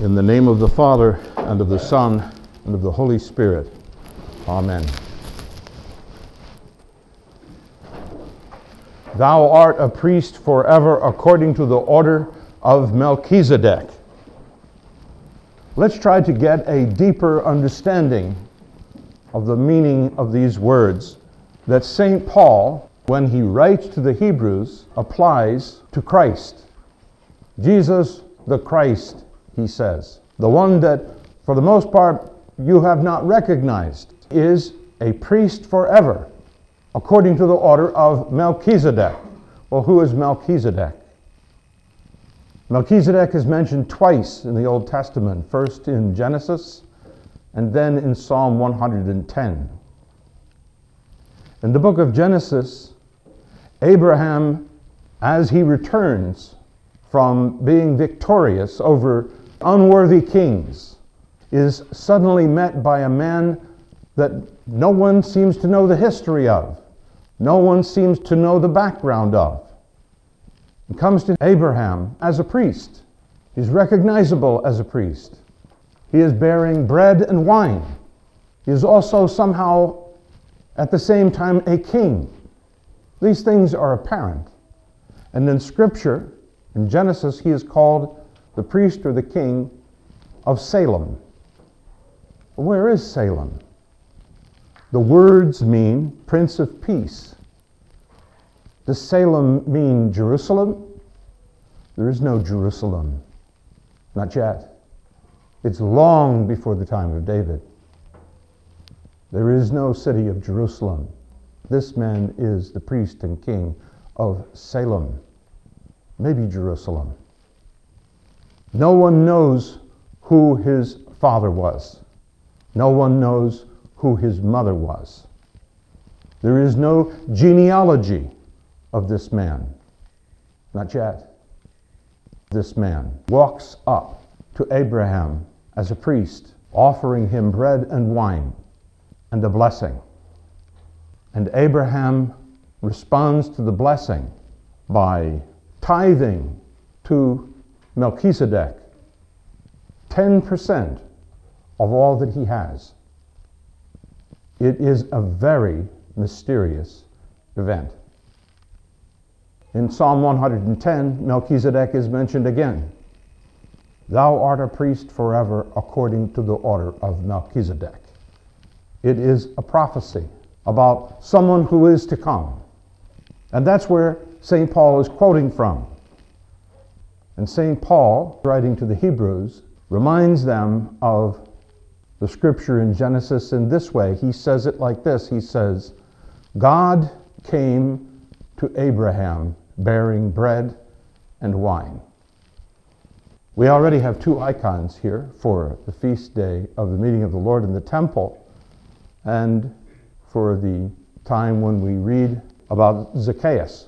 In the name of the Father, and of the Son, and of the Holy Spirit. Amen. Thou art a priest forever according to the order of Melchizedek. Let's try to get a deeper understanding of the meaning of these words that St. Paul, when he writes to the Hebrews, applies to Christ. Jesus the Christ, he says, the one that, for the most part, you have not recognized, is a priest forever, according to the order of Melchizedek. Well, who is Melchizedek? Melchizedek is mentioned twice in the Old Testament, first in Genesis and then in Psalm 110. In the book of Genesis, Abraham, as he returns from being victorious over unworthy kings, is suddenly met by a man that no one seems to know the history of. No one seems to know the background of. He comes to Abraham as a priest. He's recognizable as a priest. He is bearing bread and wine. He is also somehow, at the same time, a king. These things are apparent. And in Scripture, in Genesis, he is called the priest or the king of Salem. Where is Salem? The words mean Prince of Peace. Does Salem mean Jerusalem? There is no Jerusalem. Not yet. It's long before the time of David. There is no city of Jerusalem. This man is the priest and king of Salem, maybe Jerusalem. No one knows who his father was. No one knows who his mother was. There is no genealogy of this man. Not yet. This man walks up to Abraham as a priest, offering him bread and wine and a blessing. And Abraham responds to the blessing by tithing to Melchizedek 10% of all that he has. It is a very mysterious event. In Psalm 110, Melchizedek is mentioned again. Thou art a priest forever according to the order of Melchizedek. It is a prophecy about someone who is to come. And that's where St. Paul is quoting from. And St. Paul, writing to the Hebrews, reminds them of the scripture in Genesis in this way. He says it like this. He says, God came to Abraham bearing bread and wine. We already have two icons here for the feast day of the meeting of the Lord in the temple and for the time when we read about Zacchaeus.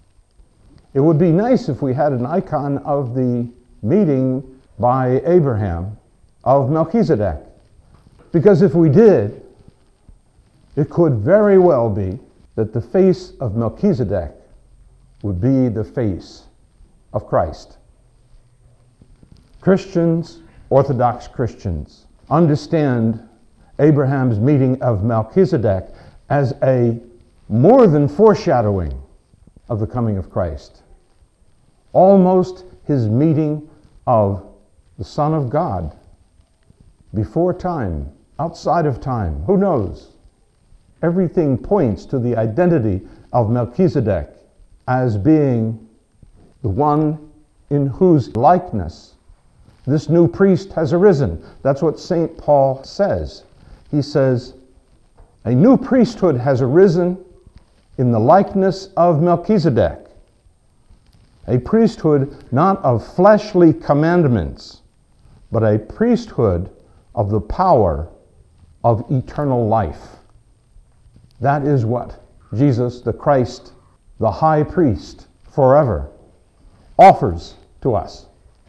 It would be nice if we had an icon of the meeting by Abraham of Melchizedek. Because if we did, it could very well be that the face of Melchizedek would be the face of Christ. Christians, Orthodox Christians, understand Abraham's meeting of Melchizedek as a more than foreshadowing of the coming of Christ. Almost his meeting of the Son of God before time, outside of time, who knows? Everything points to the identity of Melchizedek as being the one in whose likeness this new priest has arisen. That's what St. Paul says. He says, a new priesthood has arisen in the likeness of Melchizedek. A priesthood not of fleshly commandments, but a priesthood of the power of eternal life. That is what Jesus the Christ, the high priest forever, offers to us.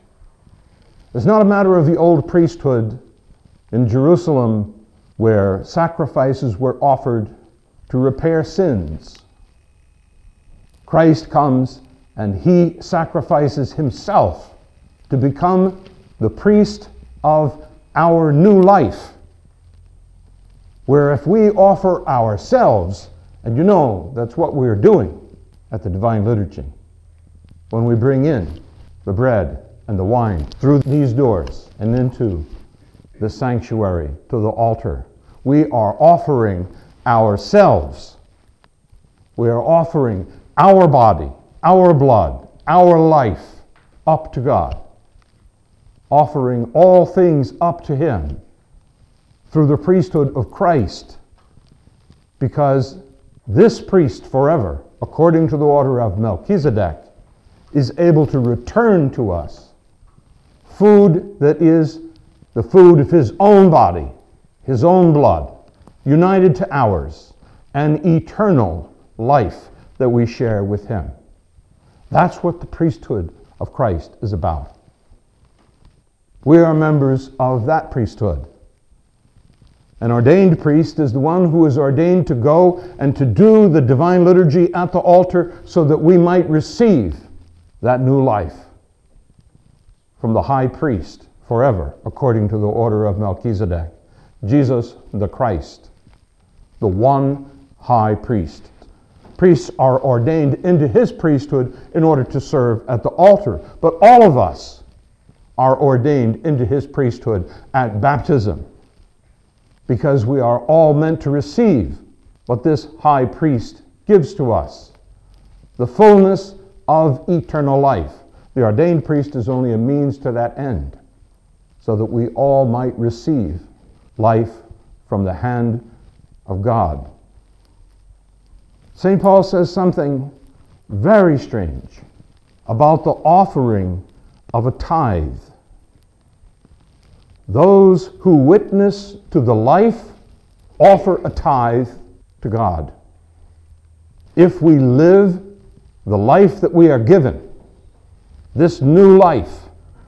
It's not a matter of the old priesthood in Jerusalem where sacrifices were offered to repair sins. Christ comes and he sacrifices himself to become the priest of our new life, where if we offer ourselves, and you know that's what we're doing at the Divine Liturgy, when we bring in the bread and the wine through these doors and into the sanctuary, to the altar, we are offering ourselves. We are offering our body, our blood, our life up to God, offering all things up to Him through the priesthood of Christ, because this priest forever, according to the order of Melchizedek, is able to return to us food that is the food of His own body, His own blood, united to ours, an eternal life that we share with Him. That's what the priesthood of Christ is about. We are members of that priesthood. An ordained priest is the one who is ordained to go and to do the Divine Liturgy at the altar so that we might receive that new life from the high priest forever, according to the order of Melchizedek, Jesus the Christ, the one high priest. Priests are ordained into His priesthood in order to serve at the altar, but all of us are ordained into His priesthood at baptism, because we are all meant to receive what this high priest gives to us, the fullness of eternal life. The ordained priest is only a means to that end, so that we all might receive life from the hand of God. St. Paul says something very strange about the offering of a tithe. Those who witness to the life offer a tithe to God. If we live the life that we are given, this new life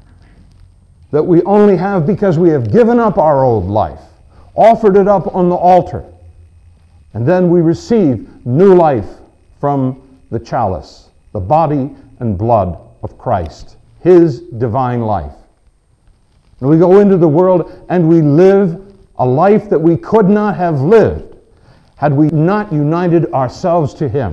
that we only have because we have given up our old life, offered it up on the altar, and then we receive new life from the chalice, the body and blood of Christ, His divine life. And we go into the world and we live a life that we could not have lived had we not united ourselves to Him.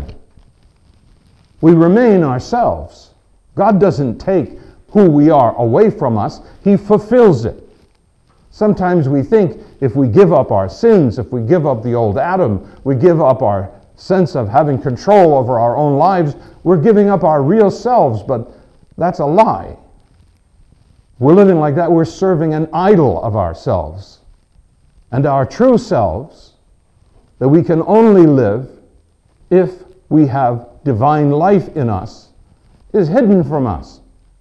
We remain ourselves. God doesn't take who we are away from us. He fulfills it. Sometimes we think if we give up our sins, if we give up the old Adam, we give up our sense of having control over our own lives, we're giving up our real selves, but that's a lie. We're living like that. We're serving an idol of ourselves. And our true selves, that we can only live if we have divine life in us, is hidden from us.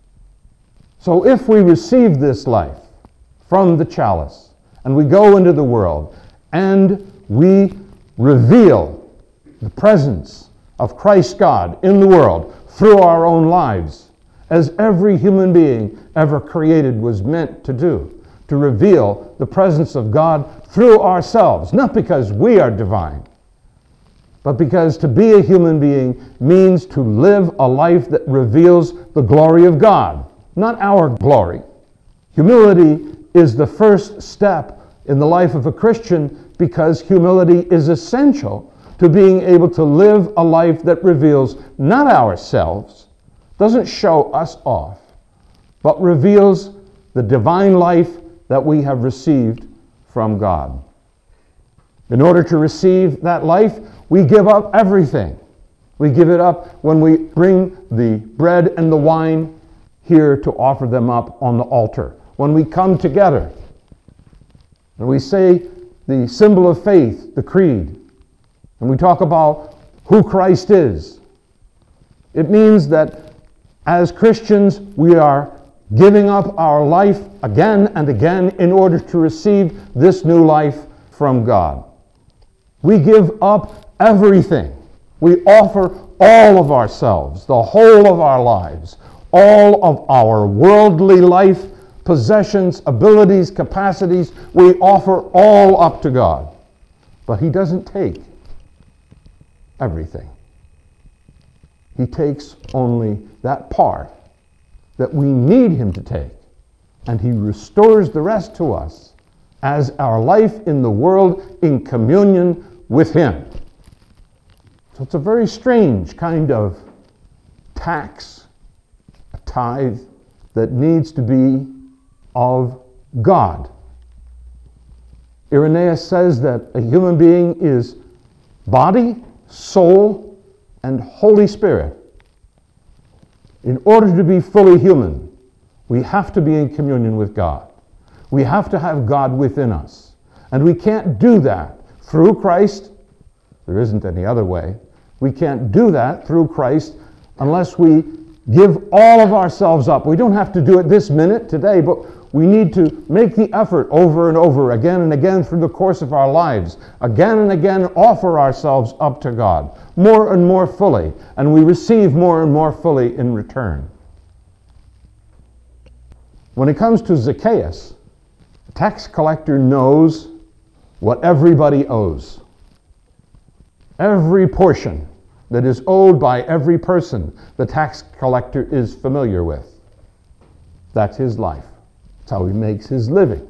So if we receive this life from the chalice, and we go into the world, and we reveal the presence of Christ God in the world through our own lives, as every human being ever created was meant to do, to reveal the presence of God through ourselves, not because we are divine, but because to be a human being means to live a life that reveals the glory of God, not our glory. Humility is the first step in the life of a Christian, because humility is essential to being able to live a life that reveals not ourselves, doesn't show us off, but reveals the divine life that we have received from God. In order to receive that life, we give up everything. We give it up when we bring the bread and the wine here to offer them up on the altar. When we come together and we say the symbol of faith, the creed, and we talk about who Christ is, it means that as Christians we are giving up our life again and again in order to receive this new life from God. We give up everything. We offer all of ourselves, the whole of our lives, all of our worldly life, possessions, abilities, capacities, we offer all up to God. But He doesn't take everything. He takes only that part that we need Him to take and he restores the rest to us as our life in the world in communion with him. So it's a very strange kind of tax, a tithe, that needs to be of God. Irenaeus says that a human being is body, soul, and Holy Spirit. In order to be fully human, we have to be in communion with God. We have to have God within us. And we can't do that through Christ. There isn't any other way. We can't do that through Christ unless we give all of ourselves up. We don't have to do it this minute, today, but we need to make the effort over and over, again and again through the course of our lives. Again and again offer ourselves up to God, more and more fully, and we receive more and more fully in return. When it comes to Zacchaeus, the tax collector knows what everybody owes. Every portion that is owed by every person, the tax collector is familiar with. That's his life. That's how he makes his living.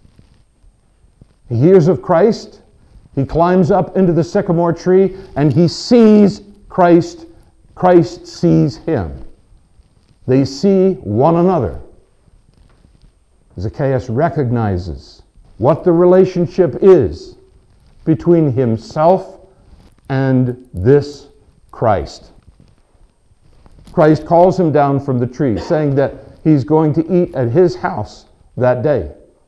He hears of Christ, he climbs up into the sycamore tree, and he sees Christ. Christ sees him. They see one another. Zacchaeus recognizes what the relationship is between himself and this Christ. Christ calls him down from the tree, saying that he's going to eat at his house that day.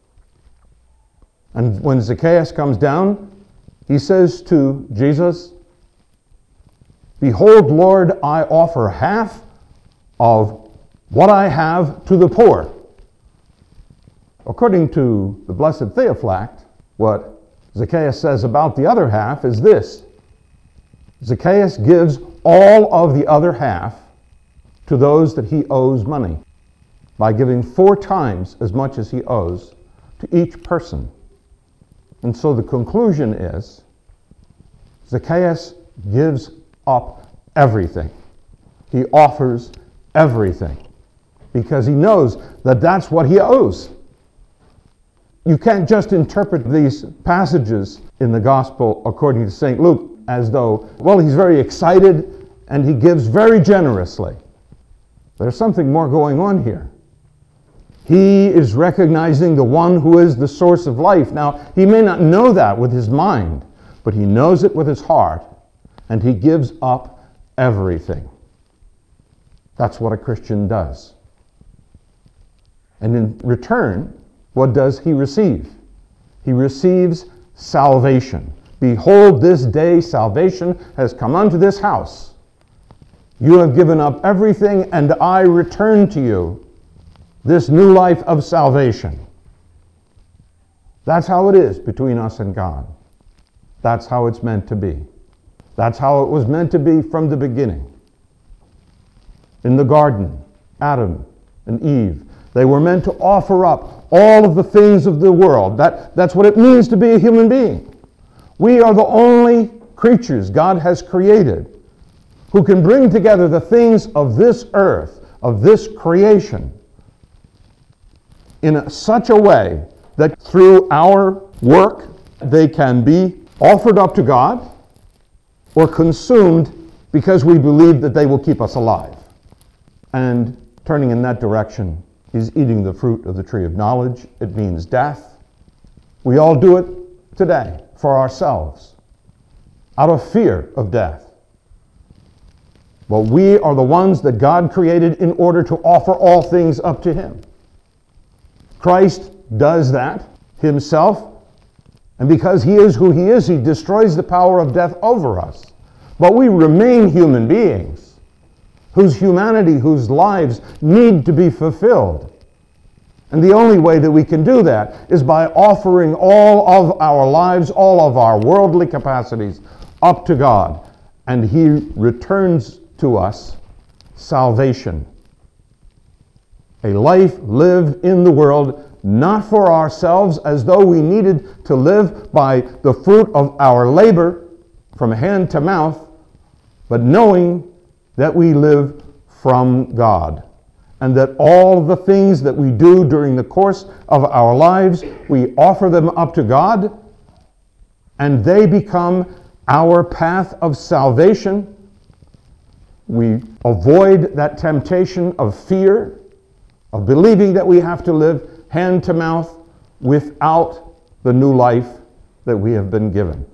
And when Zacchaeus comes down, he says to Jesus, "Behold, Lord, I offer half of what I have to the poor." According to the Blessed Theophylact, what Zacchaeus says about the other half is this: Zacchaeus gives all of the other half to those that he owes money by giving 4 times as much as he owes to each person. And so the conclusion is Zacchaeus gives up everything. He offers everything because he knows that that's what he owes. You can't just interpret these passages in the gospel according to St. Luke as though, well, he's very excited and he gives very generously. There's something more going on here. He is recognizing the one who is the source of life. Now, he may not know that with his mind, but he knows it with his heart, and he gives up everything. That's what a Christian does. And in return, what does he receive? He receives salvation. Behold, this day salvation has come unto this house. You have given up everything, and I return to you this new life of salvation. That's how it is between us and God. That's how it's meant to be. That's how it was meant to be from the beginning. In the garden, Adam and Eve, they were meant to offer up all of the things of the world. That's what it means to be a human being. We are the only creatures God has created who can bring together the things of this earth, of this creation, in such a way that through our work they can be offered up to God or consumed because we believe that they will keep us alive. And turning in that direction is eating the fruit of the tree of knowledge. It means death. We all do it today for ourselves, out of fear of death. But we are the ones that God created in order to offer all things up to him. Christ does that himself, and because he is who he is, he destroys the power of death over us. But we remain human beings whose humanity, whose lives need to be fulfilled. And the only way that we can do that is by offering all of our lives, all of our worldly capacities up to God. And he returns to us salvation. A life lived in the world, not for ourselves, as though we needed to live by the fruit of our labor from hand to mouth, but knowing that we live from God. and that all the things that we do during the course of our lives, we offer them up to God, and they become our path of salvation. We avoid that temptation of fear, of believing that we have to live hand to mouth without the new life that we have been given.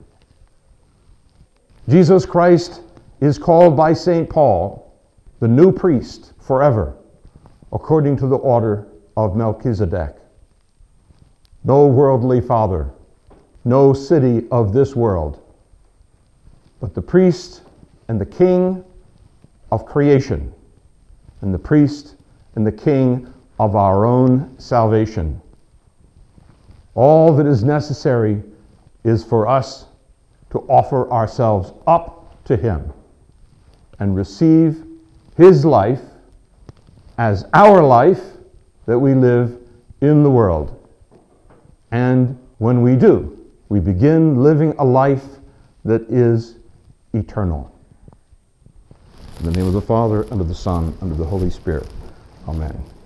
Jesus Christ is called by St. Paul the new priest forever, according to the order of Melchizedek. No worldly father, no city of this world, but the priest and the king of creation, and the priest and the king of our own salvation. All that is necessary is for us to offer ourselves up to him and receive his life as our life that we live in the world. And when we do, we begin living a life that is eternal. In the name of the Father, and of the Son, and of the Holy Spirit. Amen.